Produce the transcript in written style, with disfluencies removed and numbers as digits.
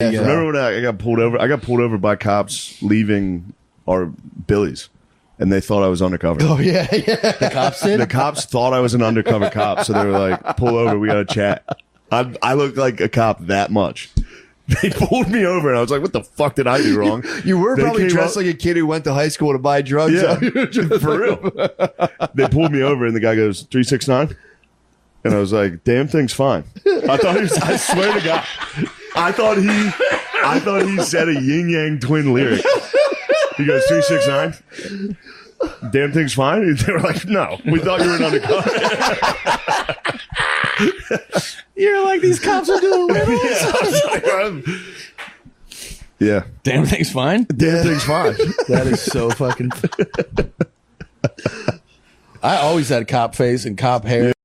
Remember when I got pulled over? I got pulled over by cops leaving our Billy's, and they thought I was undercover. Oh, yeah. The cops did? The cops thought I was an undercover cop, so they were like, pull over, we got to chat. I looked like a cop that much. They pulled me over, and I was like, what the fuck did I do wrong? You were They probably came dressed up- like a kid who went to high school to buy drugs. Yeah, for real. They pulled me over, and the guy goes, 369? And I was like, damn thing's fine. I thought he was, I swear to God, I thought he said a yin yang twin lyric. He goes, 369? Damn thing's fine? And they were like, no, we thought you were an undercover. You're like, these cops are doing riddles. Yeah, I was like, yeah. Damn thing's fine. Damn thing's fine. That is so fucking. I always had cop face and cop hair.